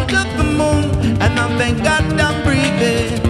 to the moon, and I thank God I'm breathing.